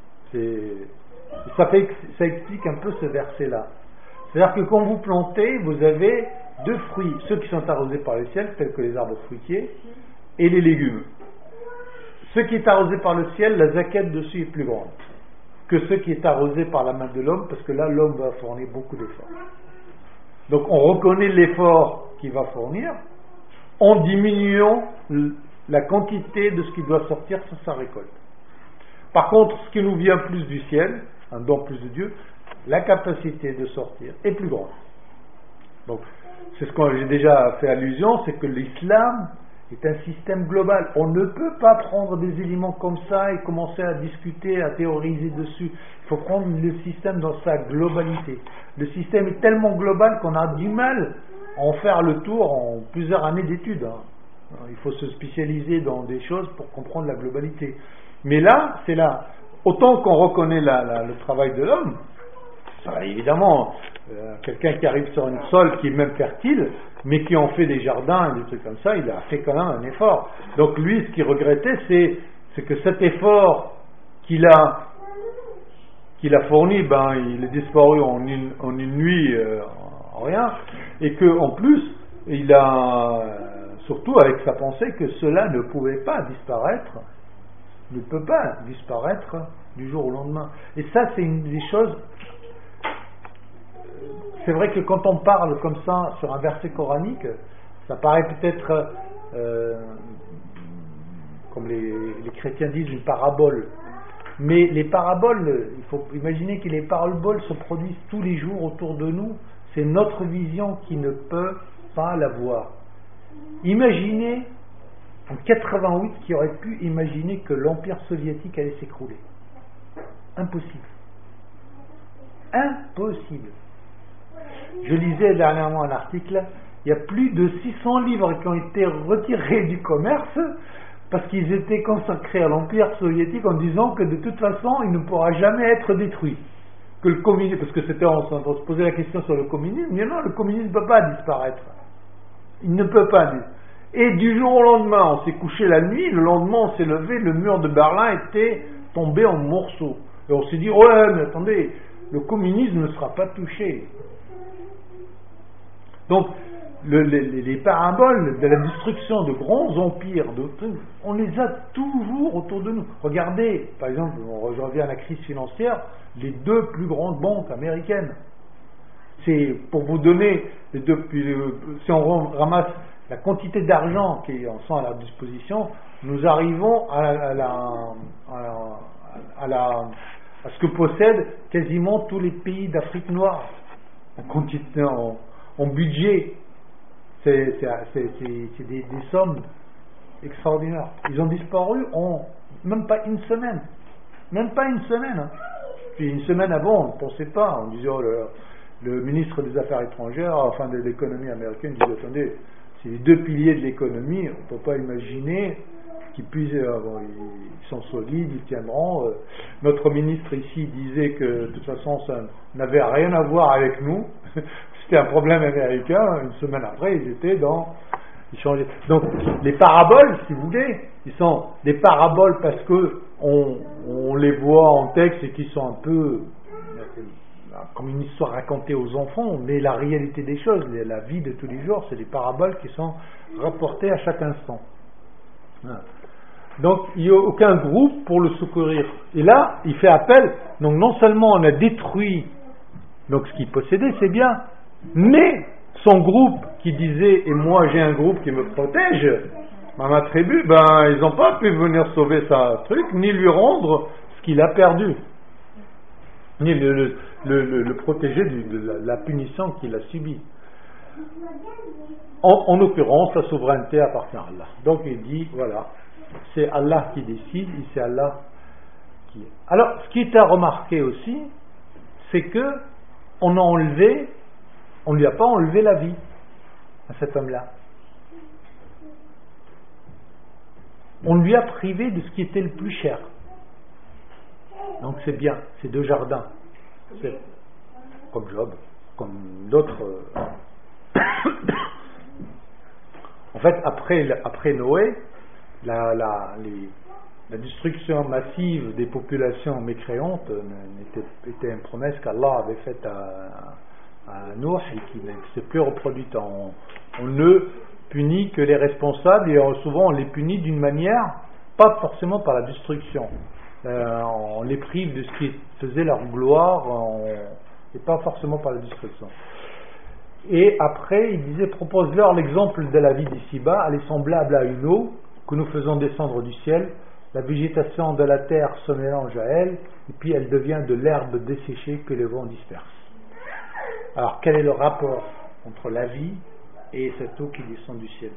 Ça explique un peu ce verset-là. C'est-à-dire que quand vous plantez, vous avez deux fruits, ceux qui sont arrosés par le ciel, tels que les arbres fruitiers, et les légumes. Ce qui est arrosé par le ciel, la zakat dessus est plus grande que ce qui est arrosé par la main de l'homme, parce que là, l'homme va fournir beaucoup d'efforts. Donc, on reconnaît l'effort qu'il va fournir en diminuant la quantité de ce qui doit sortir sur sa récolte. Par contre, ce qui nous vient plus du ciel, un don plus de Dieu, la capacité de sortir est plus grande. Donc, c'est ce que j'ai déjà fait allusion, c'est que l'islam est un système global. On ne peut pas prendre des éléments comme ça et commencer à discuter, à théoriser dessus. Il faut prendre le système dans sa globalité. Le système est tellement global qu'on a du mal à en faire le tour en plusieurs années d'études. Il faut se spécialiser dans des choses pour comprendre la globalité. Mais là, c'est là. Autant qu'on reconnaît le travail de l'homme, évidemment, quelqu'un qui arrive sur une sol qui est même fertile, mais qui en fait des jardins et des trucs comme ça, il a fait quand même un effort. Donc lui, ce qu'il regrettait, c'est que cet effort qu'il a fourni, il est disparu en une nuit, en rien, et que en plus, il a surtout avec sa pensée que cela ne pouvait pas disparaître, ne peut pas disparaître du jour au lendemain. Et ça, c'est une des choses. C'est vrai que quand on parle comme ça sur un verset coranique, ça paraît peut-être, comme les chrétiens disent, une parabole. Mais les paraboles, il faut imaginer que les paraboles se produisent tous les jours autour de nous. C'est notre vision qui ne peut pas la voir. Imaginez, en 88, qui aurait pu imaginer que l'Empire soviétique allait s'écrouler. Impossible. Impossible. Je lisais dernièrement un article, il y a plus de 600 livres qui ont été retirés du commerce parce qu'ils étaient consacrés à l'Empire soviétique en disant que de toute façon il ne pourra jamais être détruit. Que le communisme, parce que on se posait la question sur le communisme, mais non, le communisme ne peut pas disparaître. Il ne peut pas disparaître. Et du jour au lendemain, on s'est couché la nuit, le lendemain on s'est levé, le mur de Berlin était tombé en morceaux. Et on s'est dit, ouais, mais attendez, le communisme ne sera pas touché. Donc, les paraboles de la destruction de grands empires, on les a toujours autour de nous. Regardez, par exemple, je reviens à la crise financière, les 2 plus grandes banques américaines. C'est pour vous donner les 2, si on ramasse la quantité d'argent qui sont à leur disposition, nous arrivons à ce que possèdent quasiment tous les pays d'Afrique noire en budget. C'est des sommes extraordinaires. Ils ont disparu en même pas une semaine. Même pas une semaine. Hein. Puis une semaine avant, on ne pensait pas. On disait, oh, le ministre des Affaires étrangères, enfin de l'économie américaine, disait, attendez, c'est les 2 piliers de l'économie, on ne peut pas imaginer qu'ils puissent, ils sont solides, ils tiendront. Notre ministre ici disait que de toute façon ça n'avait rien à voir avec nous, c'était un problème américain. Une semaine après, ils changeaient. Donc les paraboles, si vous voulez, ils sont des paraboles parce que on les voit en texte et qui sont un peu comme une histoire racontée aux enfants, mais la réalité des choses, la vie de tous les jours, c'est des paraboles qui sont rapportées à chaque instant. Donc il n'y a aucun groupe pour le secourir. Et là, il fait appel. Donc non seulement on a détruit donc ce qu'il possédait, c'est bien, mais son groupe qui disait, et moi j'ai un groupe qui me protège, ma tribu, ils n'ont pas pu venir sauver sa truc, ni lui rendre ce qu'il a perdu, ni le protéger de la punition qu'il a subie. En l'occurrence, la souveraineté appartient à Allah. Donc il dit, voilà, c'est Allah qui décide, et c'est Allah qui... Alors, ce qui est à remarquer aussi, c'est que on ne lui a pas enlevé la vie à cet homme-là. On lui a privé de ce qui était le plus cher. Donc c'est bien, c'est 2 jardins. C'est comme Job, comme d'autres. En fait, après Noé, la destruction massive des populations mécréantes était une promesse qu'Allah avait faite à Noé et qui ne s'est plus reproduite. On ne punit que les responsables et souvent on les punit d'une manière, pas forcément par la destruction. On les prive de ce qui faisait leur gloire et pas forcément par la destruction. Et après, il disait, propose-leur l'exemple de la vie d'ici-bas, elle est semblable à une eau que nous faisons descendre du ciel, la végétation de la terre se mélange à elle, et puis elle devient de l'herbe desséchée que les vents dispersent. Alors, quel est le rapport entre la vie et cette eau qui descend du ciel?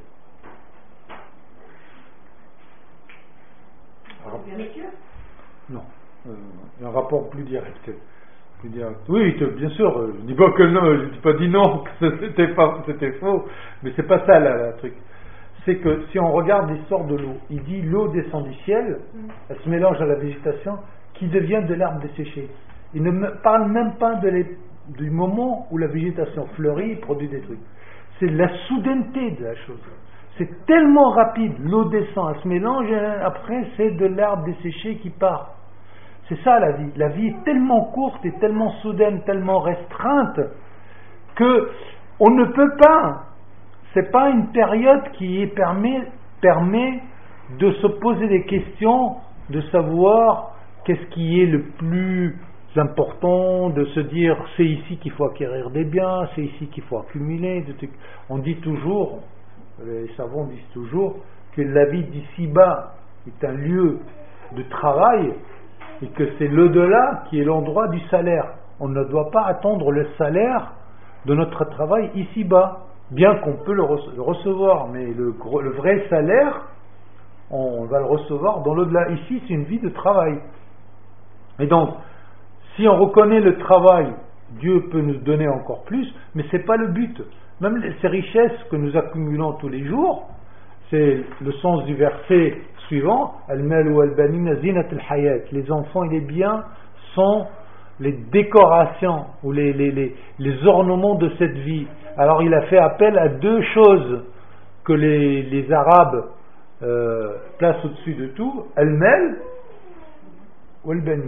Non, un rapport plus direct. Oui, bien sûr, je dis pas que non, je dis pas dit non, que c'était faux, mais c'est pas ça le truc. C'est que si on regarde l'histoire de l'eau, il dit l'eau descend du ciel, elle se mélange à la végétation qui devient de l'herbe desséchée. Il ne parle même pas du moment où la végétation fleurit et produit des trucs. C'est la soudaineté de la chose. C'est tellement rapide, l'eau descend, elle se mélange, et après c'est de l'herbe desséchée qui part. C'est ça la vie. La vie est tellement courte et tellement soudaine, tellement restreinte que on ne peut pas. C'est pas une période qui permet de se poser des questions, de savoir qu'est-ce qui est le plus important, de se dire c'est ici qu'il faut acquérir des biens, c'est ici qu'il faut accumuler. On dit toujours, les savants disent toujours que la vie d'ici-bas est un lieu de travail et que c'est l'au-delà qui est l'endroit du salaire. On ne doit pas attendre le salaire de notre travail ici-bas, bien qu'on peut le recevoir, mais le vrai salaire, on va le recevoir dans l'au-delà. Ici, c'est une vie de travail. Et donc, si on reconnaît le travail, Dieu peut nous donner encore plus, mais ce n'est pas le but. Même ces richesses que nous accumulons tous les jours, c'est le sens du verset suivant, Al-mal ou al-banina zinat al-hayat. Les enfants et les biens sont les décorations ou les ornements de cette vie. Alors il a fait appel à 2 choses que les Arabes placent au-dessus de tout, Al-mal ou al-banin.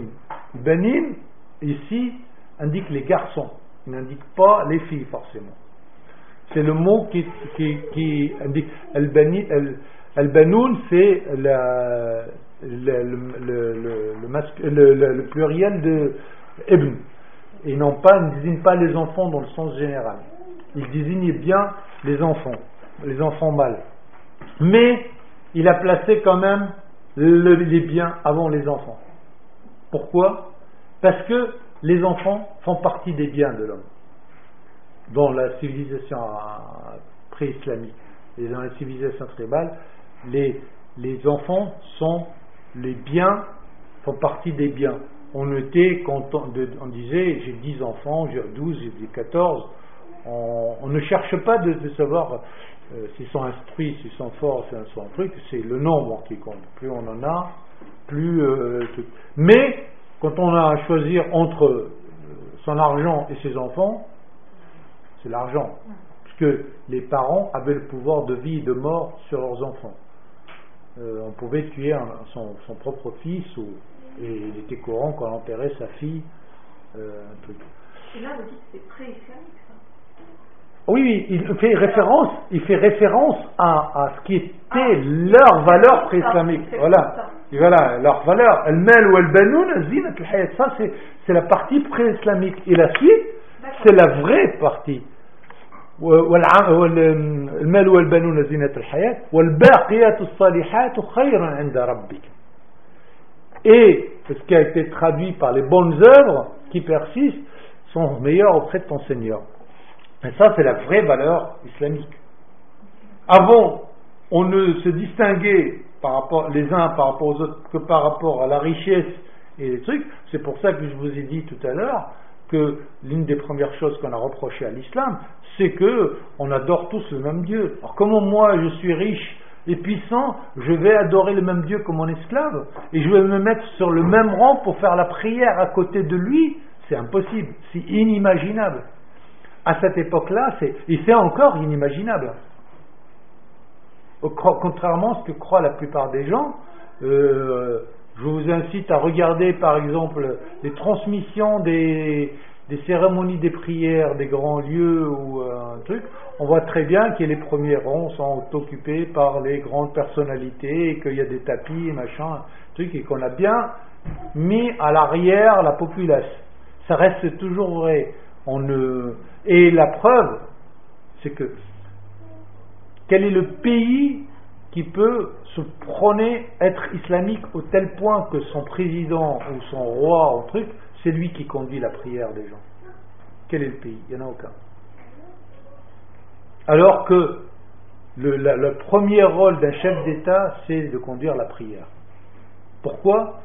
Banin, ici, indique les garçons. Il n'indique pas les filles, forcément. C'est le mot qui indique. Al-Banoun, c'est le pluriel de Ibn. Ils ne désignent pas les enfants dans le sens général. Ils désignent bien les enfants mâles. Mais il a placé quand même les biens avant les enfants. Pourquoi? Parce que les enfants font partie des biens de l'homme. Dans la civilisation pré-islamique et dans la civilisation tribale, les enfants sont les biens, font partie des biens. On était content, on disait j'ai 10 enfants, j'ai 12, j'ai 14. On ne cherche pas de savoir s'ils sont instruits, s'ils sont forts, s'ils sont un truc, c'est le nombre qui compte. Plus on en a, plus. Mais quand on a à choisir entre son argent et ses enfants, c'est l'argent. Puisque les parents avaient le pouvoir de vie et de mort sur leurs enfants. On pouvait tuer son propre fils, et il était courant qu'on enterrait sa fille. Un truc. Et là, vous dites que c'est pré-islamique, ça? Oui, il fait référence à ce qui était leur valeur pré-islamique. Voilà, leur valeur. Al-mal ou al-banoun, zinat al-hayat. Ça, c'est la partie pré-islamique. Et la suite, c'est la vraie partie. المال والبنون زينة الحياة والباقيات الصالحات خير عند ربك. Et ce qui a été traduit par les bonnes œuvres qui persistent sont meilleures auprès de ton Seigneur. Et ça, c'est la vraie valeur islamique. Avant, on ne se distinguait les uns par rapport aux autres que par rapport à la richesse et les trucs. C'est pour ça que je vous ai dit tout à l'heure que l'une des premières choses qu'on a reproché à l'islam, c'est que on adore tous le même Dieu. Alors comment moi je suis riche et puissant, je vais adorer le même Dieu que mon esclave et je vais me mettre sur le même rang pour faire la prière à côté de lui? C'est impossible, c'est inimaginable. À cette époque-là, c'est encore inimaginable. Contrairement à ce que croient la plupart des gens, je vous incite à regarder par exemple les transmissions des cérémonies des prières des grands lieux ou un truc. On voit très bien que les premiers rangs sont occupés par les grandes personnalités et qu'il y a des tapis et machin, truc, et qu'on a bien mis à l'arrière la populace. Ça reste toujours vrai. Et la preuve, c'est que quel est le pays qui peut se prôner être islamique au tel point que son président ou son roi ou truc, c'est lui qui conduit la prière des gens? Quel est le pays? Il n'y en a aucun. Alors que le premier rôle d'un chef d'État, c'est de conduire la prière. Pourquoi?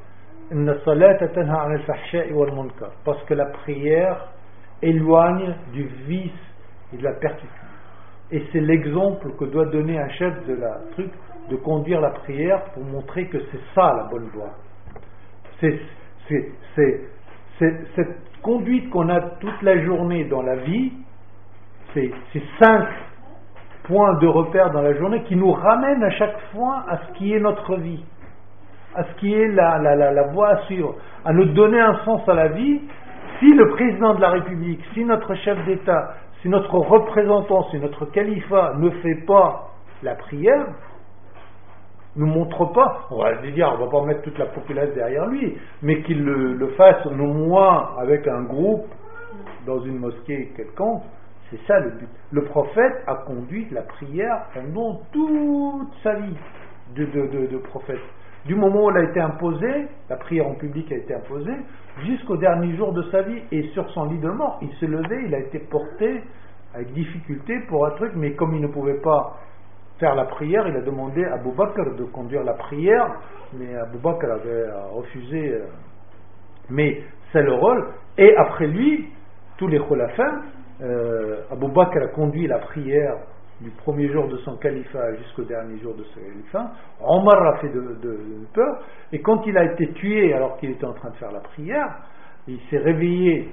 Parce que la prière éloigne du vice et de la persécution. Et c'est l'exemple que doit donner un chef de la truc, de conduire la prière pour montrer que c'est ça la bonne voie. C'est cette conduite qu'on a toute la journée dans la vie, c'est 5 points de repère dans la journée qui nous ramènent à chaque fois à ce qui est notre vie, à ce qui est la voie à suivre, à nous donner un sens à la vie. Si le président de la République, si notre chef d'État, si notre représentant, si notre califat ne fait pas la prière, ne montre pas, on va dire, on va pas mettre toute la populace derrière lui, mais qu'il le fasse au moins avec un groupe dans une mosquée quelconque, c'est ça le but. Le prophète a conduit la prière pendant toute sa vie de prophète. Du moment où elle a été imposée, la prière en public a été imposée, jusqu'au dernier jour de sa vie, et sur son lit de mort, il s'est levé, il a été porté avec difficulté pour un truc, mais comme il ne pouvait pas faire la prière, il a demandé à Abu Bakr de conduire la prière, mais Abu Bakr avait refusé. Mais c'est le rôle, et après lui, tous les khulafas, Abu Bakr a conduit la prière du premier jour de son califat jusqu'au dernier jour de son califat. Omar a fait de peur, et quand il a été tué alors qu'il était en train de faire la prière, il s'est réveillé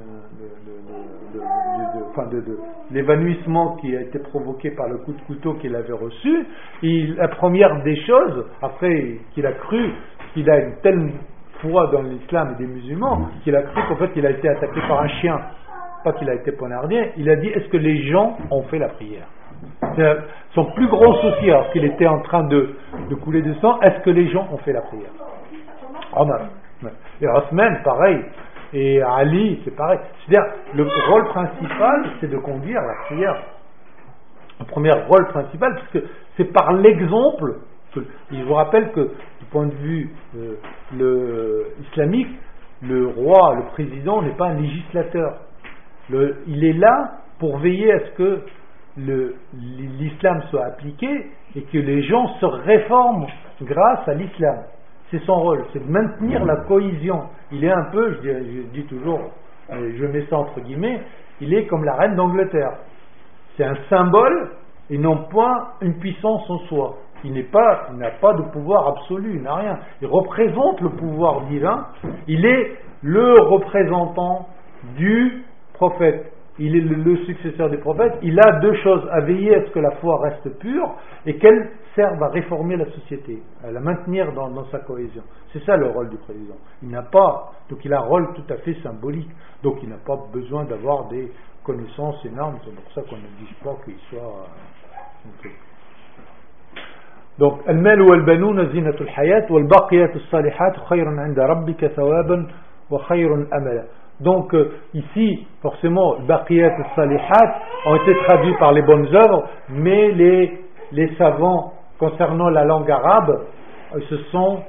de l'évanouissement qui a été provoqué par le coup de couteau qu'il avait reçu. Et la première des choses, après qu'il a cru qu'il a une telle foi dans l'islam et des musulmans qu'il a cru qu'en fait il a été attaqué par un chien, pas qu'il a été poignardé. Il a dit est-ce que les gens ont fait la prière? C'est son plus gros souci alors qu'il était en train de couler du sang. Est-ce que les gens ont fait la prière? Omar. Et Osman pareil, et Ali c'est pareil. C'est-à-dire le rôle principal c'est de conduire la prière. Le premier rôle principal, puisque c'est par l'exemple. Je vous rappelle que du point de vue islamique, le roi, le président n'est pas un législateur. Il est là pour veiller à ce que l'islam soit appliqué et que les gens se réforment grâce à l'islam. C'est son rôle, c'est de maintenir la cohésion. Il est un peu, je dis toujours, je mets ça entre guillemets, il est comme la reine d'Angleterre. C'est un symbole et non pas une puissance en soi. Il n'a pas de pouvoir absolu, il n'a rien. Il représente le pouvoir divin. Il est le représentant du prophète. Il est le successeur des prophètes. Il a deux choses, à veiller à ce que la foi reste pure et qu'elle serve à réformer la société, à la maintenir dans sa cohésion. C'est ça le rôle du président. Donc il a un rôle tout à fait symbolique. Donc il n'a pas besoin d'avoir des connaissances énormes. C'est pour ça qu'on n'exige pas qu'il soit... Okay. Donc, المال والبنون زينة الحياة والباقيات الصالحات خير عند ربك ثوابا وخير أملا. Donc ici, forcément, baqiyat al-salihat ont été traduits par les bonnes œuvres, mais les savants concernant la langue arabe, ils sont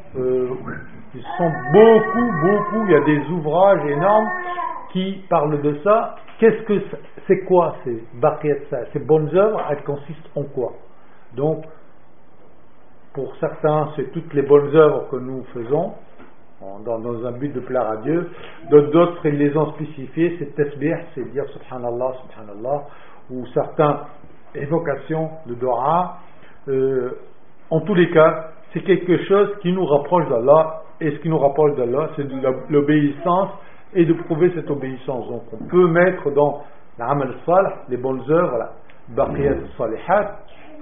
beaucoup, il y a des ouvrages énormes qui parlent de ça. C'est quoi ces baqiyat, ces bonnes œuvres, elles consistent en quoi? Donc, pour certains, c'est toutes les bonnes œuvres que nous faisons dans un but de plaire à Dieu. D'autres, ils les ont spécifiés, c'est tasbih, c'est dire subhanallah, subhanallah, ou certaines évocations de dua. En tous les cas, c'est quelque chose qui nous rapproche d'Allah, et ce qui nous rapproche d'Allah, c'est de l'obéissance et de prouver cette obéissance. Donc on peut mettre dans l'amal salih, les bonnes œuvres, la baqiyat salihat,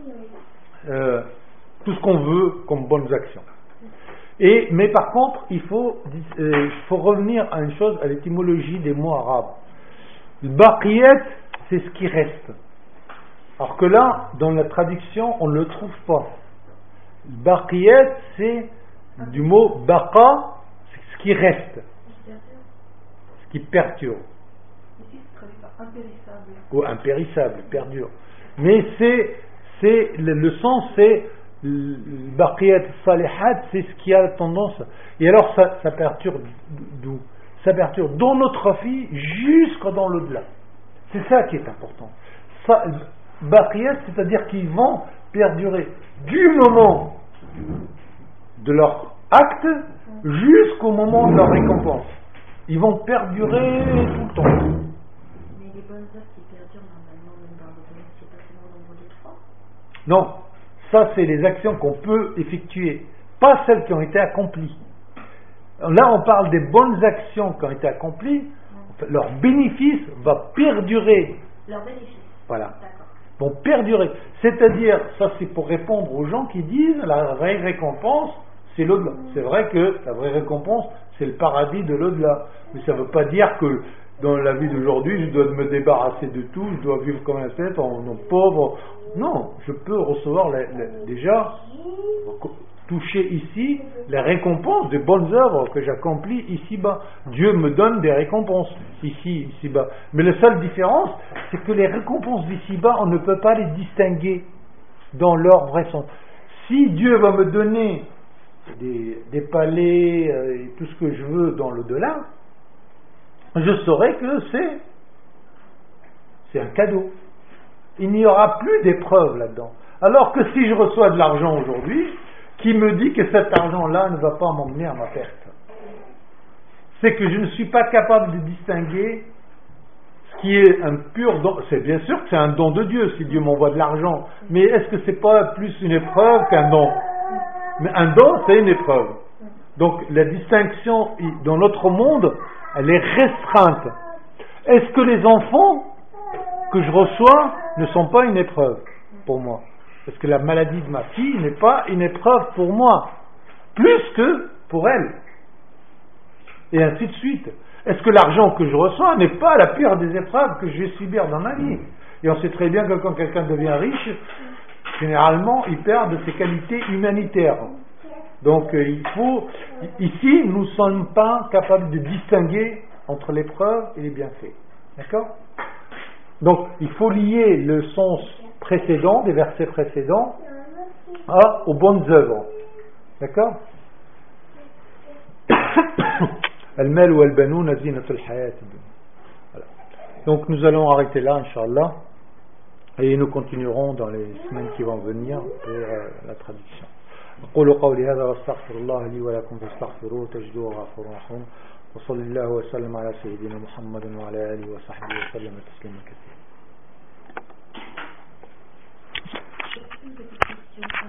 tout ce qu'on veut comme bonnes actions. Mais par contre, il faut revenir à une chose, à l'étymologie des mots arabes. Le baqiyat, c'est ce qui reste. Alors que là, dans la traduction, on ne le trouve pas. Le baqiyat, c'est du mot baqa, c'est ce qui reste, ce qui perdure. Ici, c'est traduit par impérissable. Ou impérissable, perdure. Mais le sens, c'est baqiyat salihat, c'est ce qui a tendance. Et alors ça perdure d'où? Ça perdure dans notre vie jusque dans l'au-delà. C'est ça qui est important. Baqiyat, c'est-à-dire qu'ils vont perdurer du moment de leur acte jusqu'au moment de leur récompense. Ils vont perdurer tout le temps. Mais les bonnes œuvres qui perdurent normalement même dans le domaine, c'est pas seulement au niveau des trois? Non. Ça, c'est les actions qu'on peut effectuer, pas celles qui ont été accomplies. Là, on parle des bonnes actions qui ont été accomplies. Leur bénéfice va perdurer. Leur bénéfice. Voilà. D'accord. Vont perdurer. C'est-à-dire, ça c'est pour répondre aux gens qui disent la vraie récompense, c'est l'au-delà. C'est vrai que la vraie récompense, c'est le paradis de l'au-delà. Mais ça ne veut pas dire que dans la vie d'aujourd'hui, je dois me débarrasser de tout, je dois vivre comme un tête en pauvre. Non, je peux recevoir déjà, toucher ici les récompenses des bonnes œuvres que j'accomplis ici-bas. Dieu me donne des récompenses ici-bas. Mais la seule différence, c'est que les récompenses d'ici-bas, on ne peut pas les distinguer dans leur vrai sens. Si Dieu va me donner des palais et tout ce que je veux dans l'au-delà, je saurai que c'est un cadeau. Il n'y aura plus d'épreuve là-dedans. Alors que si je reçois de l'argent aujourd'hui, qui me dit que cet argent-là ne va pas m'emmener à ma perte? C'est que je ne suis pas capable de distinguer ce qui est un pur don. C'est bien sûr que c'est un don de Dieu si Dieu m'envoie de l'argent, mais est-ce que c'est pas plus une épreuve qu'un don? Mais un don, c'est une épreuve. Donc la distinction dans notre monde, elle est restreinte. Est-ce que les enfants que je reçois ne sont pas une épreuve pour moi? Parce que la maladie de ma fille n'est pas une épreuve pour moi, plus que pour elle. Et ainsi de suite. Est-ce que l'argent que je reçois n'est pas la pire des épreuves que je vais subir dans ma vie? Et on sait très bien que quand quelqu'un devient riche, généralement, il perd de ses qualités humanitaires. Donc, ici, nous ne sommes pas capables de distinguer entre l'épreuve et les bienfaits. D'accord? Donc, il faut lier le sens précédent, des versets précédents, aux bonnes œuvres. D'accord? Al-mal ou al-banoun zinatul hayat. Donc, nous allons arrêter là, Inch'Allah, et nous continuerons dans les semaines qui vont venir pour la traduction. أقول قولي هذا واستغفر الله لي ولكم فاستغفروه تجدوه غفور رحيم وصلى الله وسلم على سيدنا محمد وعلى آله وصحبه وسلم تسليما كثيرا.